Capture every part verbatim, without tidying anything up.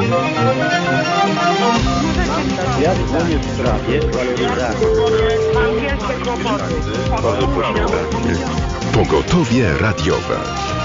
Zwiadomienie w sprawie waloryzacji. Pogotowie radiowe.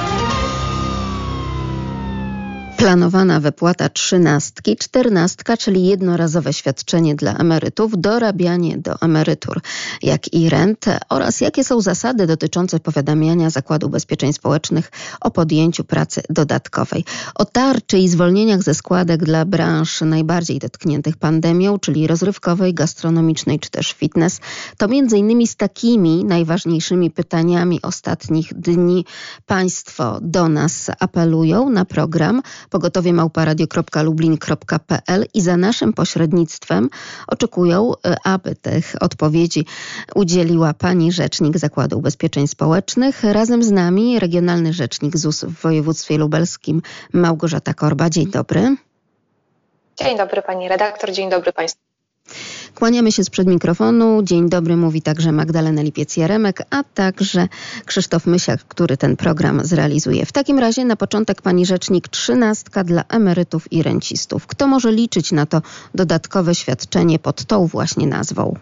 Planowana wypłata trzynastki, czternastka, czyli jednorazowe świadczenie dla emerytów, dorabianie do emerytur, jak i rent oraz jakie są zasady dotyczące powiadamiania Zakładu Ubezpieczeń Społecznych o podjęciu pracy dodatkowej. O tarczy i zwolnieniach ze składek dla branż najbardziej dotkniętych pandemią, czyli rozrywkowej, gastronomicznej czy też fitness, to między innymi z takimi najważniejszymi pytaniami ostatnich dni Państwo do nas apelują na program pogotowie małpa radio kropka lublin kropka p l i za naszym pośrednictwem oczekują, aby tych odpowiedzi udzieliła pani rzecznik Zakładu Ubezpieczeń Społecznych. Razem z nami regionalny rzecznik Z U S w województwie lubelskim Małgorzata Korba. Dzień dobry. Dzień dobry pani redaktor, dzień dobry państwu. Kłaniamy się sprzed mikrofonu. Dzień dobry mówi także Magdalena Lipiec-Jaremek, a także Krzysztof Mysiak, który ten program zrealizuje. W takim razie na początek pani rzecznik, trzynastka dla emerytów i rencistów. Kto może liczyć na to dodatkowe świadczenie pod tą właśnie nazwą?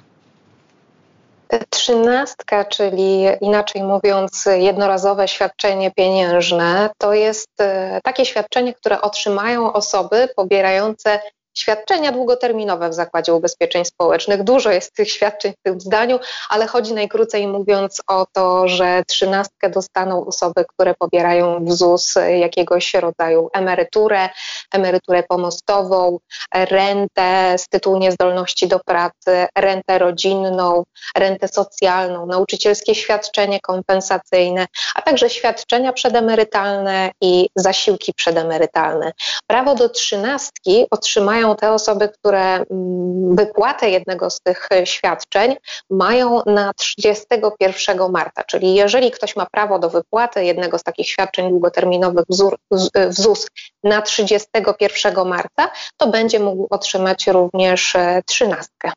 Trzynastka, czyli inaczej mówiąc jednorazowe świadczenie pieniężne, to jest takie świadczenie, które otrzymają osoby pobierające świadczenia długoterminowe w Zakładzie Ubezpieczeń Społecznych. Dużo jest tych świadczeń w tym zdaniu, ale chodzi najkrócej mówiąc o to, że trzynastkę dostaną osoby, które pobierają w Z U S jakiegoś rodzaju emeryturę, emeryturę pomostową, rentę z tytułu niezdolności do pracy, rentę rodzinną, rentę socjalną, nauczycielskie świadczenie kompensacyjne, a także świadczenia przedemerytalne i zasiłki przedemerytalne. Prawo do trzynastki otrzymają te osoby, które wypłatę jednego z tych świadczeń mają na trzydziestego pierwszego marca, czyli jeżeli ktoś ma prawo do wypłaty jednego z takich świadczeń długoterminowych w Z U S na trzydziestego pierwszego marca, to będzie mógł otrzymać również trzynastkę.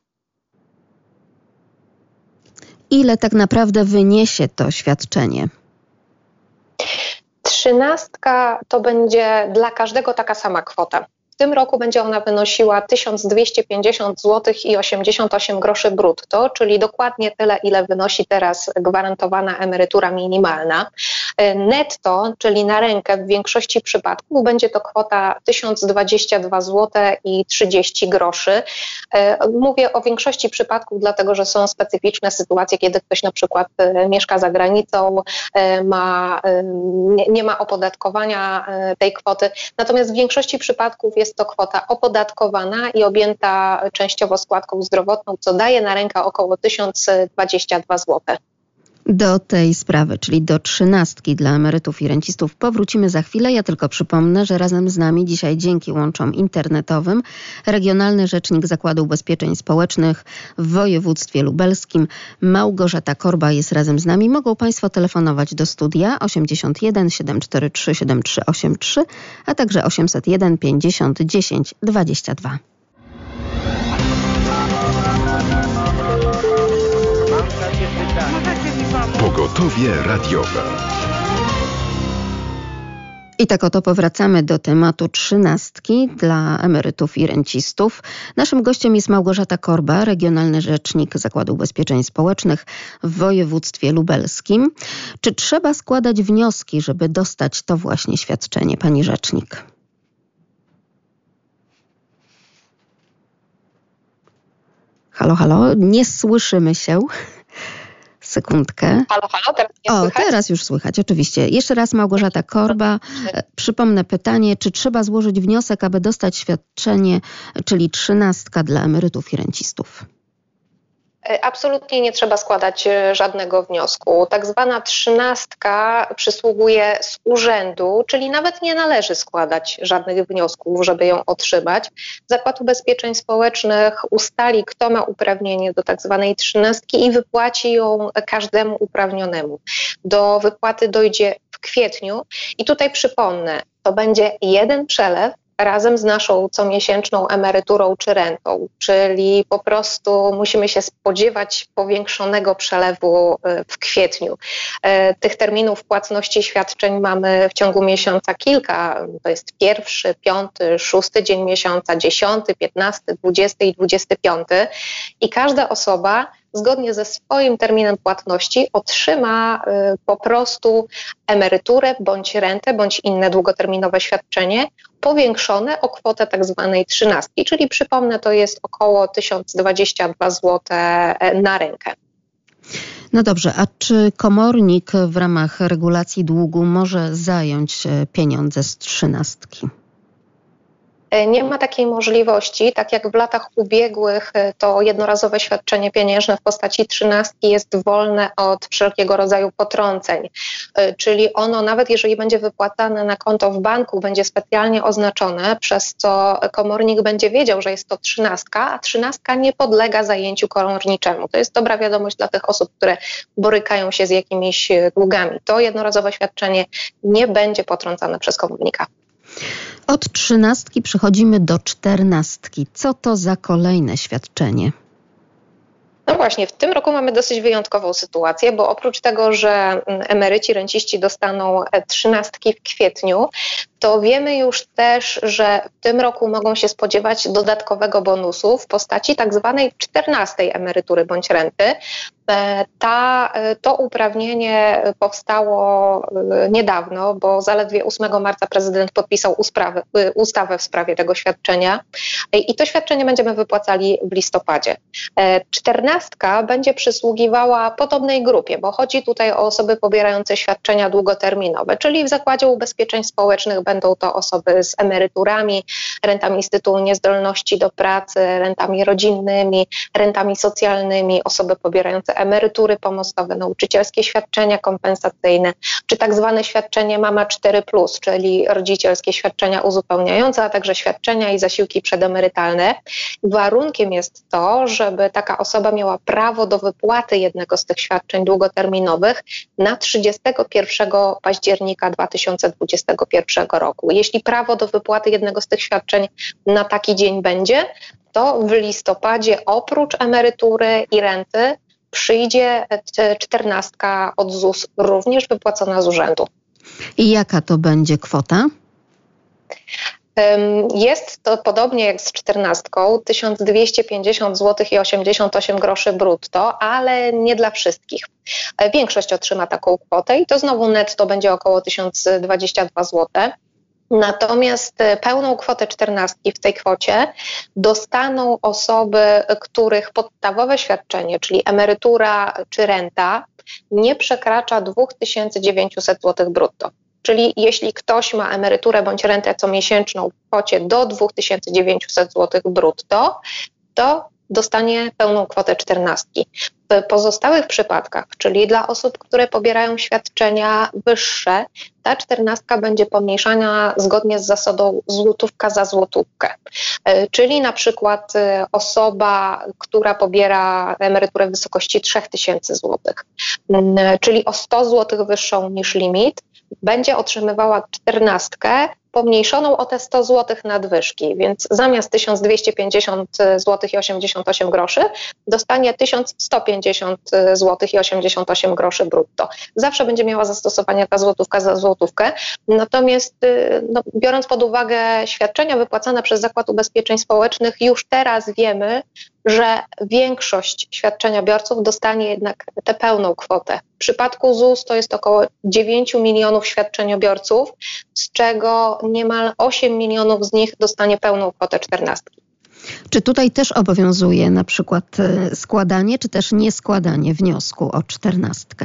Ile tak naprawdę wyniesie to świadczenie? Trzynastka to będzie dla każdego taka sama kwota. W tym roku będzie ona wynosiła tysiąc dwieście pięćdziesiąt złotych i osiemdziesiąt osiem groszy brutto, czyli dokładnie tyle, ile wynosi teraz gwarantowana emerytura minimalna. Netto, czyli na rękę w większości przypadków będzie to kwota tysiąc dwadzieścia dwa złote i trzydzieści groszy. Mówię o większości przypadków, dlatego że są specyficzne sytuacje, kiedy ktoś na przykład mieszka za granicą, ma, nie, nie ma opodatkowania tej kwoty. Natomiast w większości przypadków jest to kwota opodatkowana i objęta częściowo składką zdrowotną, co daje na rękę około tysiąc dwadzieścia dwa złote. Do tej sprawy, czyli do trzynastki dla emerytów i rencistów, powrócimy za chwilę. Ja tylko przypomnę, że razem z nami dzisiaj dzięki łączom internetowym regionalny rzecznik Zakładu Ubezpieczeń Społecznych w województwie lubelskim Małgorzata Korba jest razem z nami. Mogą Państwo telefonować do studia osiemdziesiąt jeden siedemset czterdzieści trzy siedemdziesiąt trzy osiemdziesiąt trzy, a także osiemset jeden pięćdziesiąt dziesięć dwadzieścia dwa. Pogotowie radiowe. I tak oto powracamy do tematu trzynastki dla emerytów i rencistów. Naszym gościem jest Małgorzata Korba, regionalny rzecznik Zakładu Ubezpieczeń Społecznych w województwie lubelskim. Czy trzeba składać wnioski, żeby dostać to właśnie świadczenie, pani rzecznik? Halo, halo, nie słyszymy się. Sekundkę. Halo, halo, teraz nie O, słychać? teraz już słychać, oczywiście. Jeszcze raz Małgorzata Korba. Przypomnę pytanie, czy trzeba złożyć wniosek, aby dostać świadczenie, czyli trzynastka dla emerytów i rencistów? Absolutnie nie trzeba składać żadnego wniosku. Tak zwana trzynastka przysługuje z urzędu, czyli nawet nie należy składać żadnych wniosków, żeby ją otrzymać. Zakład Ubezpieczeń Społecznych ustali, kto ma uprawnienie do tak zwanej trzynastki i wypłaci ją każdemu uprawnionemu. Do wypłaty dojdzie w kwietniu i tutaj przypomnę, to będzie jeden przelew razem z naszą comiesięczną emeryturą czy rentą, czyli po prostu musimy się spodziewać powiększonego przelewu w kwietniu. Tych terminów płatności świadczeń mamy w ciągu miesiąca kilka, to jest pierwszy, piąty, szósty dzień miesiąca, dziesiąty, piętnasty, dwudziesty i dwudziesty piąty i każda osoba zgodnie ze swoim terminem płatności otrzyma y, po prostu emeryturę bądź rentę, bądź inne długoterminowe świadczenie powiększone o kwotę tak zwanej trzynastki, czyli przypomnę, to jest około tysiąc dwadzieścia dwa złote na rękę. No dobrze, a czy komornik w ramach regulacji długu może zająć pieniądze z trzynastki? Nie ma takiej możliwości, tak jak w latach ubiegłych to jednorazowe świadczenie pieniężne w postaci trzynastki jest wolne od wszelkiego rodzaju potrąceń, czyli ono nawet jeżeli będzie wypłacane na konto w banku, będzie specjalnie oznaczone, przez co komornik będzie wiedział, że jest to trzynastka, a trzynastka nie podlega zajęciu komorniczemu. To jest dobra wiadomość dla tych osób, które borykają się z jakimiś długami. To jednorazowe świadczenie nie będzie potrącane przez komornika. Od trzynastki przechodzimy do czternastki. Co to za kolejne świadczenie? No właśnie, w tym roku mamy dosyć wyjątkową sytuację, bo oprócz tego, że emeryci, renciści dostaną trzynastki w kwietniu, to wiemy już też, że w tym roku mogą się spodziewać dodatkowego bonusu w postaci tak zwanej czternastej emerytury bądź renty. Ta, to uprawnienie powstało niedawno, bo zaledwie ósmego marca prezydent podpisał ustawę, ustawę w sprawie tego świadczenia i to świadczenie będziemy wypłacali w listopadzie. Czternastka będzie przysługiwała podobnej grupie, bo chodzi tutaj o osoby pobierające świadczenia długoterminowe, czyli w Zakładzie Ubezpieczeń Społecznych będą to osoby z emeryturami, rentami z tytułu niezdolności do pracy, rentami rodzinnymi, rentami socjalnymi, osoby pobierające emerytury pomostowe, nauczycielskie świadczenia kompensacyjne, czy tak zwane świadczenie Mama cztery plus, czyli rodzicielskie świadczenia uzupełniające, a także świadczenia i zasiłki przedemerytalne. Warunkiem jest to, żeby taka osoba miała prawo do wypłaty jednego z tych świadczeń długoterminowych na trzydziestego pierwszego października dwa tysiące dwudziestego pierwszego roku. Jeśli prawo do wypłaty jednego z tych świadczeń na taki dzień będzie, to w listopadzie oprócz emerytury i renty przyjdzie czternastka od Z U S, również wypłacona z urzędu. I jaka to będzie kwota? Jest to podobnie jak z czternastką, tysiąc dwieście pięćdziesiąt złotych i osiemdziesiąt osiem groszy brutto, ale nie dla wszystkich. Większość otrzyma taką kwotę i to znowu netto będzie około tysiąc dwadzieścia dwa złote. Natomiast pełną kwotę czternastki w tej kwocie dostaną osoby, których podstawowe świadczenie, czyli emerytura czy renta, nie przekracza dwa tysiące dziewięćset złotych brutto. Czyli jeśli ktoś ma emeryturę bądź rentę comiesięczną w kwocie do dwa tysiące dziewięćset złotych brutto, to dostanie pełną kwotę czternastki. W pozostałych przypadkach, czyli dla osób, które pobierają świadczenia wyższe, ta czternastka będzie pomniejszana zgodnie z zasadą złotówka za złotówkę. Czyli na przykład osoba, która pobiera emeryturę w wysokości trzy tysiące złotych, czyli o sto złotych wyższą niż limit, będzie otrzymywała czternastkę pomniejszoną o te sto złotych nadwyżki, więc zamiast tysiąc dwieście pięćdziesiąt złotych i osiemdziesiąt osiem groszy dostanie tysiąc sto pięćdziesiąt złotych i osiemdziesiąt osiem groszy brutto. Zawsze będzie miała zastosowanie ta złotówka za złotówkę, natomiast no, biorąc pod uwagę świadczenia wypłacane przez Zakład Ubezpieczeń Społecznych, już teraz wiemy, że większość świadczeniobiorców dostanie jednak tę pełną kwotę. W przypadku Z U S to jest około dziewięć milionów świadczeniobiorców, z czego niemal osiem milionów z nich dostanie pełną kwotę czternastki. Czy tutaj też obowiązuje na przykład składanie, czy też nieskładanie wniosku o czternastkę?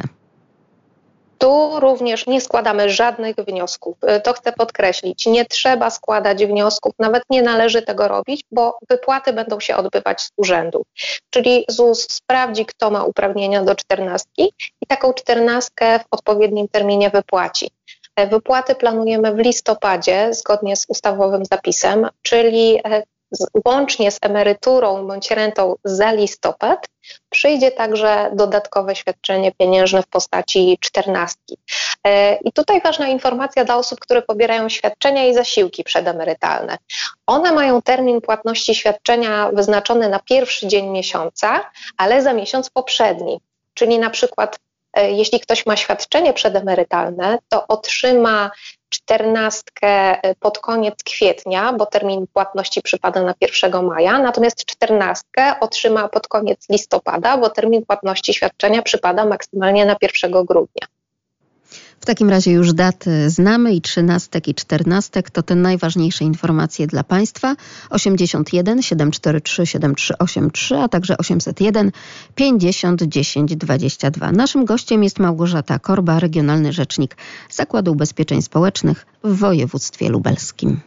Tu również nie składamy żadnych wniosków. To chcę podkreślić. Nie trzeba składać wniosków, nawet nie należy tego robić, bo wypłaty będą się odbywać z urzędu. Czyli Z U S sprawdzi, kto ma uprawnienia do czternastki i taką czternastkę w odpowiednim terminie wypłaci. Wypłaty planujemy w listopadzie, zgodnie z ustawowym zapisem, czyli z, łącznie z emeryturą bądź rentą za listopad przyjdzie także dodatkowe świadczenie pieniężne w postaci czternastki. I tutaj ważna informacja dla osób, które pobierają świadczenia i zasiłki przedemerytalne. One mają termin płatności świadczenia wyznaczony na pierwszy dzień miesiąca, ale za miesiąc poprzedni. Czyli na przykład jeśli ktoś ma świadczenie przedemerytalne, to otrzyma czternastkę pod koniec kwietnia, bo termin płatności przypada na pierwszego maja, natomiast czternastkę otrzyma pod koniec listopada, bo termin płatności świadczenia przypada maksymalnie na pierwszego grudnia. W takim razie już daty znamy i trzynastek i czternastek to te najważniejsze informacje dla Państwa. osiemdziesiąt jeden siedemset czterdzieści trzy siedemset trzy osiemdziesiąt trzy, a także osiemset jeden pięćdziesiąt dziesięć dwadzieścia dwa. Naszym gościem jest Małgorzata Korba, regionalny rzecznik Zakładu Ubezpieczeń Społecznych w województwie lubelskim.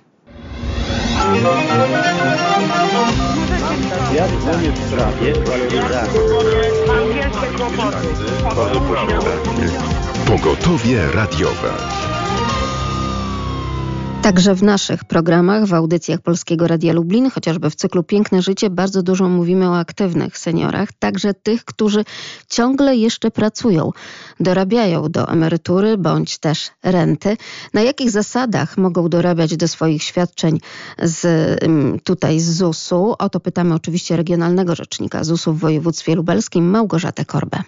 Jak dzwonię w sprawie waloryzacji. Pogotowie radiowe. Także w naszych programach, w audycjach Polskiego Radia Lublin, chociażby w cyklu Piękne Życie, bardzo dużo mówimy o aktywnych seniorach, także tych, którzy ciągle jeszcze pracują, dorabiają do emerytury bądź też renty. Na jakich zasadach mogą dorabiać do swoich świadczeń z, tutaj z zusu? O to pytamy oczywiście regionalnego rzecznika zusu w województwie lubelskim, Małgorzatę Korbę.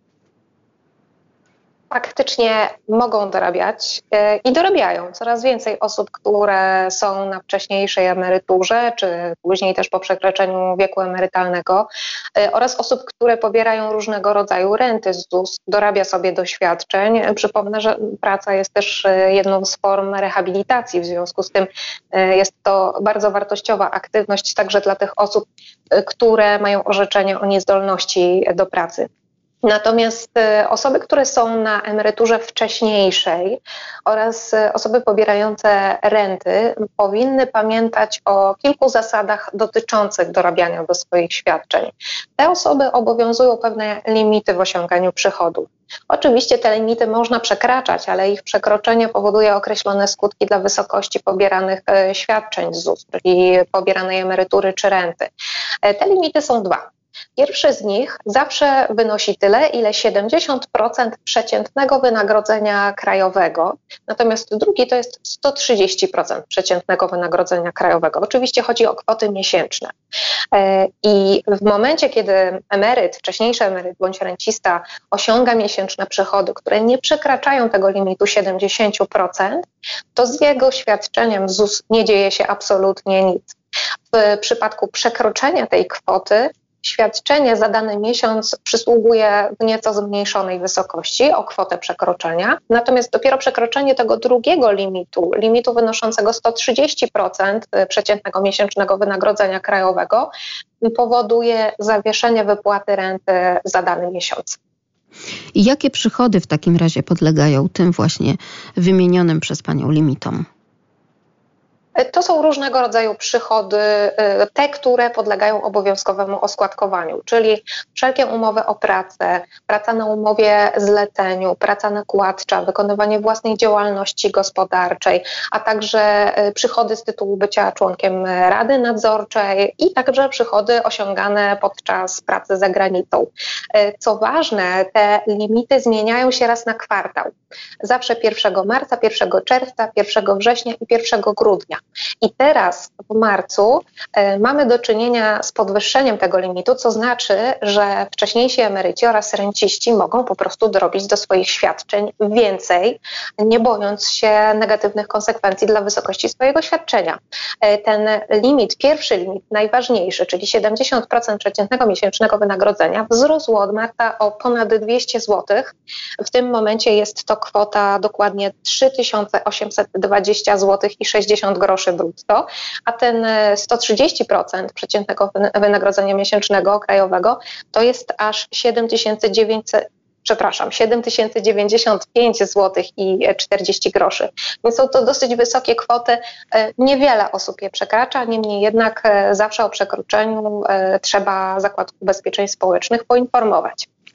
Faktycznie mogą dorabiać i dorabiają. Coraz więcej osób, które są na wcześniejszej emeryturze, czy później też po przekroczeniu wieku emerytalnego oraz osób, które pobierają różnego rodzaju renty z ZUS, dorabia sobie do świadczeń. Przypomnę, że praca jest też jedną z form rehabilitacji, w związku z tym jest to bardzo wartościowa aktywność także dla tych osób, które mają orzeczenie o niezdolności do pracy. Natomiast osoby, które są na emeryturze wcześniejszej oraz osoby pobierające renty powinny pamiętać o kilku zasadach dotyczących dorabiania do swoich świadczeń. Te osoby obowiązują pewne limity w osiąganiu przychodów. Oczywiście te limity można przekraczać, ale ich przekroczenie powoduje określone skutki dla wysokości pobieranych świadczeń z ZUS, czyli pobieranej emerytury czy renty. Te limity są dwa. Pierwszy z nich zawsze wynosi tyle, ile siedemdziesiąt procent przeciętnego wynagrodzenia krajowego, natomiast drugi to jest sto trzydzieści procent przeciętnego wynagrodzenia krajowego. Oczywiście chodzi o kwoty miesięczne. I w momencie, kiedy emeryt, wcześniejszy emeryt bądź rencista osiąga miesięczne przychody, które nie przekraczają tego limitu siedemdziesiąt procent, to z jego świadczeniem ZUS nie dzieje się absolutnie nic. W przypadku przekroczenia tej kwoty świadczenie za dany miesiąc przysługuje w nieco zmniejszonej wysokości o kwotę przekroczenia, natomiast dopiero przekroczenie tego drugiego limitu, limitu wynoszącego sto trzydzieści procent przeciętnego miesięcznego wynagrodzenia krajowego, powoduje zawieszenie wypłaty renty za dany miesiąc. I jakie przychody w takim razie podlegają tym właśnie wymienionym przez Panią limitom? To są różnego rodzaju przychody, te, które podlegają obowiązkowemu oskładkowaniu, czyli wszelkie umowy o pracę, praca na umowie zleceniu, praca nakładcza, wykonywanie własnej działalności gospodarczej, a także przychody z tytułu bycia członkiem Rady Nadzorczej i także przychody osiągane podczas pracy za granicą. Co ważne, te limity zmieniają się raz na kwartał. Zawsze pierwszego marca, pierwszego czerwca, pierwszego września i pierwszego grudnia. I teraz w marcu y, mamy do czynienia z podwyższeniem tego limitu, co znaczy, że wcześniejsi emeryci oraz renciści mogą po prostu dorobić do swoich świadczeń więcej, nie bojąc się negatywnych konsekwencji dla wysokości swojego świadczenia. Y, ten limit, pierwszy limit, najważniejszy, czyli siedemdziesiąt procent przeciętnego miesięcznego wynagrodzenia, wzrósł od marca o ponad dwieście złotych. W tym momencie jest to kwota dokładnie trzy tysiące osiemset dwadzieścia złotych i sześćdziesiąt groszy brutto, a ten sto trzydzieści procent przeciętnego wynagrodzenia miesięcznego krajowego to jest aż siedem tysięcy dziewięćset, przepraszam, siedem tysięcy dziewięćdziesiąt pięć złotych i czterdzieści groszy. Więc są to dosyć wysokie kwoty. Niewiele osób je przekracza, niemniej jednak zawsze o przekroczeniu trzeba Zakład Ubezpieczeń Społecznych poinformować.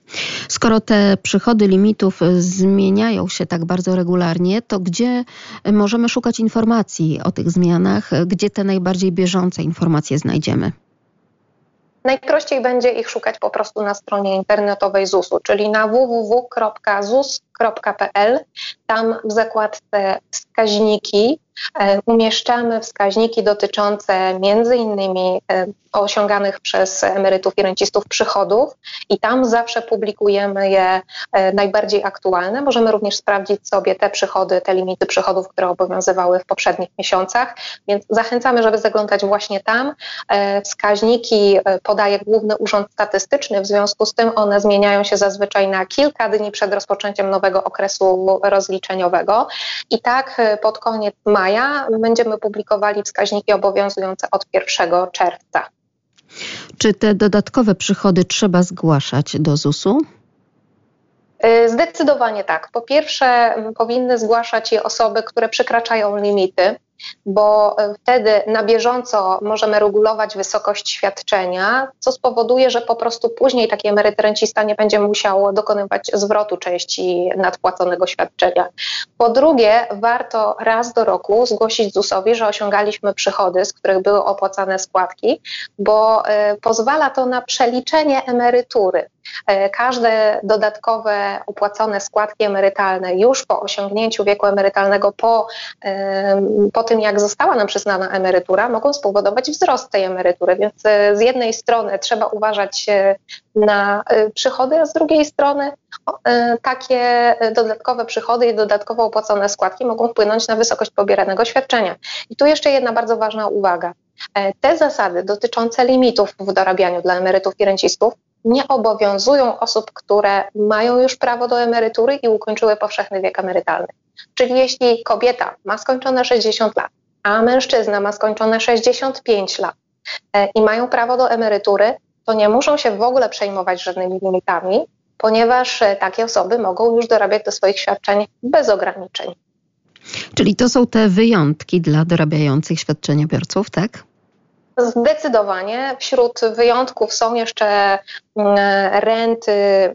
Skoro te przychody limitów zmieniają się tak bardzo regularnie, to gdzie możemy szukać informacji o tych zmianach? Gdzie te najbardziej bieżące informacje znajdziemy? Najprościej będzie ich szukać po prostu na stronie internetowej zusu, czyli na w w w kropka z u s kropka p l. Tam w zakładce wskaźniki umieszczamy wskaźniki dotyczące między innymi osiąganych przez emerytów i rencistów przychodów i tam zawsze publikujemy je najbardziej aktualne. Możemy również sprawdzić sobie te przychody, te limity przychodów, które obowiązywały w poprzednich miesiącach, więc zachęcamy, żeby zaglądać właśnie tam. Wskaźniki podaje Główny Urząd Statystyczny, w związku z tym one zmieniają się zazwyczaj na kilka dni przed rozpoczęciem nowego okresu rozliczeniowego i tak pod koniec maja będziemy publikowali wskaźniki obowiązujące od pierwszego czerwca. Czy te dodatkowe przychody trzeba zgłaszać do zusu? Zdecydowanie tak. Po pierwsze, powinny zgłaszać je osoby, które przekraczają limity, bo wtedy na bieżąco możemy regulować wysokość świadczenia, co spowoduje, że po prostu później taki emeryt rencista nie będzie musiał dokonywać zwrotu części nadpłaconego świadczenia. Po drugie, warto raz do roku zgłosić zusowi, że osiągaliśmy przychody, z których były opłacane składki, bo y, pozwala to na przeliczenie emerytury. Każde dodatkowe opłacone składki emerytalne już po osiągnięciu wieku emerytalnego, po, po tym jak została nam przyznana emerytura, mogą spowodować wzrost tej emerytury, więc z jednej strony trzeba uważać na przychody, a z drugiej strony takie dodatkowe przychody i dodatkowo opłacone składki mogą wpłynąć na wysokość pobieranego świadczenia. I tu jeszcze jedna bardzo ważna uwaga. Te zasady dotyczące limitów w dorabianiu dla emerytów i rencistów nie obowiązują osób, które mają już prawo do emerytury i ukończyły powszechny wiek emerytalny. Czyli jeśli kobieta ma skończone sześćdziesiąt lat, a mężczyzna ma skończone sześćdziesiąt pięć lat i mają prawo do emerytury, to nie muszą się w ogóle przejmować żadnymi limitami, ponieważ takie osoby mogą już dorabiać do swoich świadczeń bez ograniczeń. Czyli to są te wyjątki dla dorabiających świadczeniobiorców, tak? Zdecydowanie. Wśród wyjątków są jeszcze renty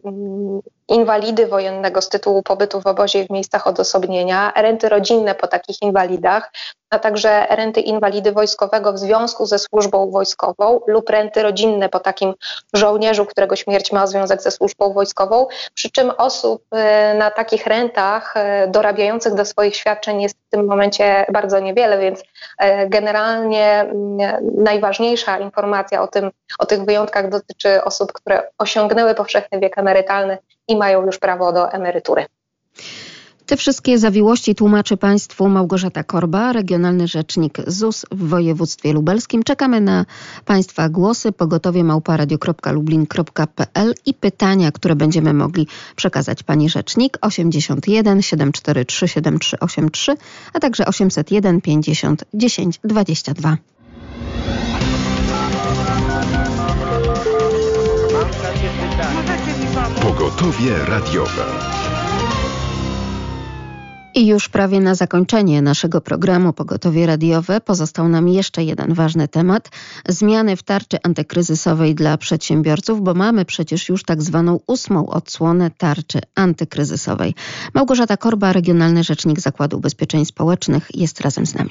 inwalidy wojennego z tytułu pobytu w obozie i w miejscach odosobnienia, renty rodzinne po takich inwalidach, a także renty inwalidy wojskowego w związku ze służbą wojskową lub renty rodzinne po takim żołnierzu, którego śmierć ma związek ze służbą wojskową, przy czym osób na takich rentach dorabiających do swoich świadczeń jest w tym momencie bardzo niewiele, więc generalnie najważniejsza informacja o tym, o tych wyjątkach dotyczy osób, które osiągnęły powszechny wiek emerytalny i mają już prawo do emerytury. Te wszystkie zawiłości tłumaczy Państwu Małgorzata Korba, regionalny rzecznik ZUS w województwie lubelskim. Czekamy na Państwa głosy. Pogotowie małpa radio kropka lublin kropka p l i pytania, które będziemy mogli przekazać Pani rzecznik. osiemdziesiąt jeden siedemset czterdzieści trzy siedem trzy osiem trzy, a także osiemset jeden pięćdziesiąt dziesięć dwadzieścia dwa. Pogotowie radiowe. I już prawie na zakończenie naszego programu Pogotowie radiowe pozostał nam jeszcze jeden ważny temat. Zmiany w tarczy antykryzysowej dla przedsiębiorców, bo mamy przecież już tak zwaną ósmą odsłonę tarczy antykryzysowej. Małgorzata Korba, regionalny rzecznik Zakładu Ubezpieczeń Społecznych, jest razem z nami.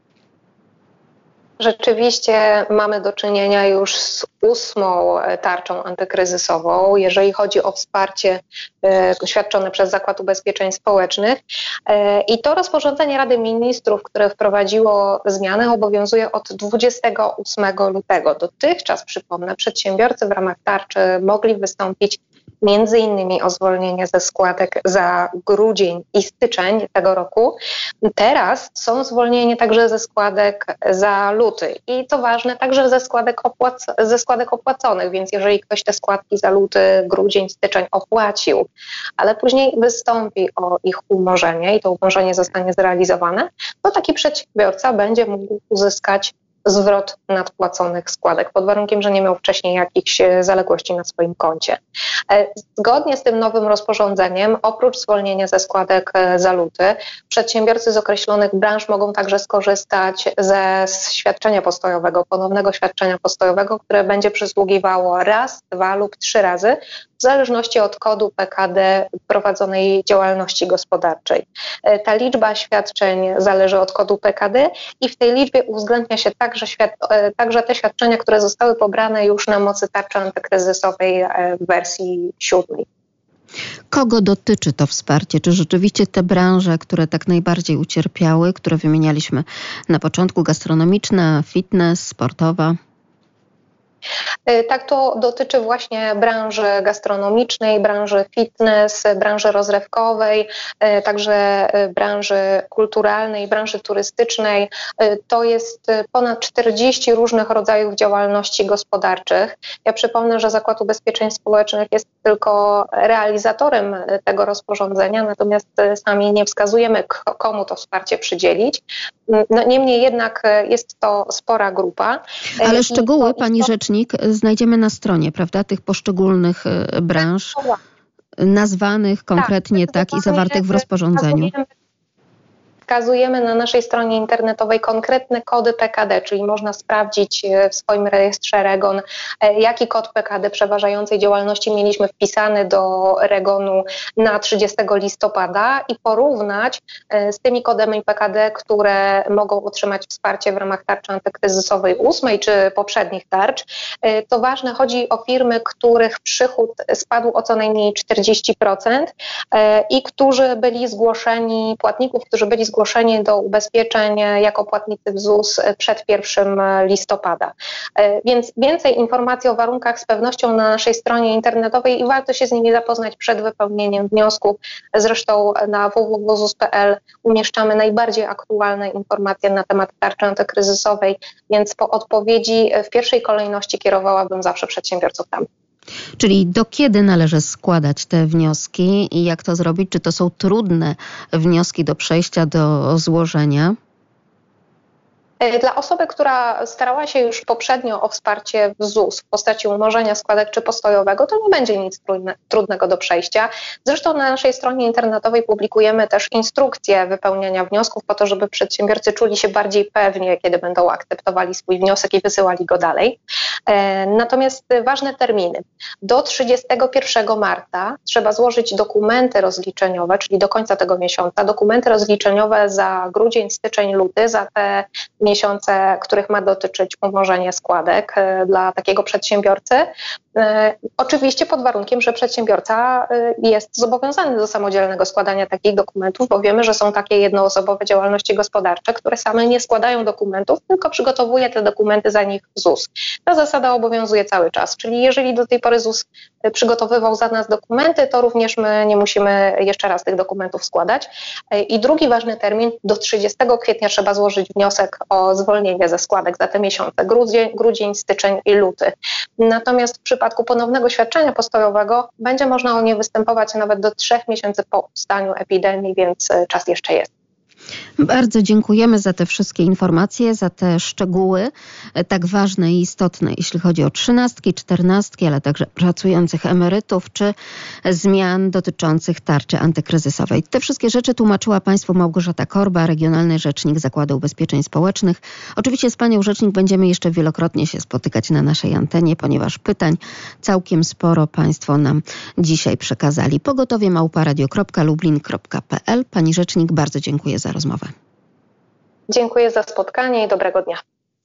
Rzeczywiście mamy do czynienia już z ósmą tarczą antykryzysową, jeżeli chodzi o wsparcie e, świadczone przez Zakład Ubezpieczeń Społecznych. E, I to rozporządzenie Rady Ministrów, które wprowadziło zmiany, obowiązuje od dwudziestego ósmego lutego. Dotychczas, przypomnę, przedsiębiorcy w ramach tarczy mogli wystąpić między innymi o zwolnienie ze składek za grudzień i styczeń tego roku. Teraz są zwolnieni także ze składek za luty i co ważne, także ze składek, opłac- ze składek opłaconych, więc jeżeli ktoś te składki za luty, grudzień, styczeń opłacił, ale później wystąpi o ich umorzenie i to umorzenie zostanie zrealizowane, to taki przedsiębiorca będzie mógł uzyskać zwrot nadpłaconych składek, pod warunkiem, że nie miał wcześniej jakichś zaległości na swoim koncie. Zgodnie z tym nowym rozporządzeniem, oprócz zwolnienia ze składek za luty, przedsiębiorcy z określonych branż mogą także skorzystać ze świadczenia postojowego, ponownego świadczenia postojowego, które będzie przysługiwało raz, dwa lub trzy razy, w zależności od kodu P K D prowadzonej działalności gospodarczej. Ta liczba świadczeń zależy od kodu P K D i w tej liczbie uwzględnia się także, świad- także te świadczenia, które zostały pobrane już na mocy tarczy antykryzysowej w wersji siódmej. Kogo dotyczy to wsparcie? Czy rzeczywiście te branże, które tak najbardziej ucierpiały, które wymienialiśmy na początku, gastronomiczna, fitness, sportowa? Tak, to dotyczy właśnie branży gastronomicznej, branży fitness, branży rozrywkowej, także branży kulturalnej, branży turystycznej. To jest ponad czterdzieści różnych rodzajów działalności gospodarczych. Ja przypomnę, że Zakład Ubezpieczeń Społecznych jest tylko realizatorem tego rozporządzenia, natomiast sami nie wskazujemy, komu to wsparcie przydzielić. No, niemniej jednak jest to spora grupa. Ale szczegóły, pani rzecznik, znajdziemy na stronie, prawda, tych poszczególnych branż, nazwanych konkretnie tak, tak i zawartych w rozporządzeniu. Wskazujemy na naszej stronie internetowej konkretne kody P K D, czyli można sprawdzić w swoim rejestrze REGON, jaki kod P K D przeważającej działalności mieliśmy wpisany do REGON-u na trzydziestego listopada i porównać z tymi kodami P K D, które mogą otrzymać wsparcie w ramach tarczy antykryzysowej ósmej czy poprzednich tarcz. To ważne, chodzi o firmy, których przychód spadł o co najmniej czterdzieści procent i którzy byli zgłoszeni, płatników, którzy byli zgłoszeni zgłoszenie do ubezpieczeń jako płatnicy w Z U S przed pierwszego listopada. Więc więcej informacji o warunkach z pewnością na naszej stronie internetowej i warto się z nimi zapoznać przed wypełnieniem wniosku. Zresztą na w w w kropka z u s kropka p l umieszczamy najbardziej aktualne informacje na temat tarczy antykryzysowej, więc po odpowiedzi w pierwszej kolejności kierowałabym zawsze przedsiębiorców tam. Czyli do kiedy należy składać te wnioski i jak to zrobić? Czy to są trudne wnioski do przejścia, do złożenia? Dla osoby, która starała się już poprzednio o wsparcie w Z U S w postaci umorzenia składek czy postojowego, to nie będzie nic trudne, trudnego do przejścia. Zresztą na naszej stronie internetowej publikujemy też instrukcje wypełniania wniosków po to, żeby przedsiębiorcy czuli się bardziej pewnie, kiedy będą akceptowali swój wniosek i wysyłali go dalej. Natomiast ważne terminy. Do trzydziestego pierwszego marca trzeba złożyć dokumenty rozliczeniowe, czyli do końca tego miesiąca, dokumenty rozliczeniowe za grudzień, styczeń, luty, za te miesiące, których ma dotyczyć umorzenie składek dla takiego przedsiębiorcy. Oczywiście pod warunkiem, że przedsiębiorca jest zobowiązany do samodzielnego składania takich dokumentów, bo wiemy, że są takie jednoosobowe działalności gospodarcze, które same nie składają dokumentów, tylko przygotowuje te dokumenty za nich Z U S. Ta zasada obowiązuje cały czas, czyli jeżeli do tej pory Z U S przygotowywał za nas dokumenty, to również my nie musimy jeszcze raz tych dokumentów składać. I drugi ważny termin, do trzydziestego kwietnia trzeba złożyć wniosek o zwolnienie ze składek za te miesiące, grudzień, grudzień, styczeń i luty. Natomiast w przypadku ponownego świadczenia postojowego będzie można o nie występować nawet do trzech miesięcy po ustaniu epidemii, więc czas jeszcze jest. Bardzo dziękujemy za te wszystkie informacje, za te szczegóły tak ważne i istotne, jeśli chodzi o trzynastki, czternastki, ale także pracujących emerytów, czy zmian dotyczących tarczy antykryzysowej. Te wszystkie rzeczy tłumaczyła Państwu Małgorzata Korba, regionalny rzecznik Zakładu Ubezpieczeń Społecznych. Oczywiście z Panią rzecznik będziemy jeszcze wielokrotnie się spotykać na naszej antenie, ponieważ pytań całkiem sporo Państwo nam dzisiaj przekazali. Pogotowie małpa radio kropka lublin kropka p l. Pani rzecznik, bardzo dziękuję za rozmowę. Dziękuję za spotkanie i dobrego dnia.